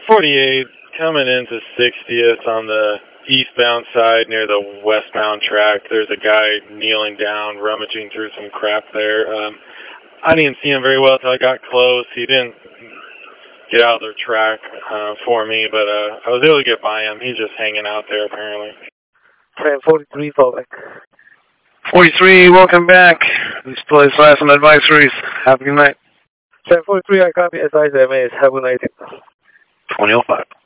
48, coming into 60th on the eastbound side near the westbound track. There's a guy kneeling down, rummaging through some crap there. I didn't see him very well until I got close. He didn't get out of the track for me, but I was able to get by him. He's just hanging out there apparently. 43, fallback. 43, welcome back. This place last on advisories. Have a good night. 43, I copy, advise MAs. Have a good night. 2005.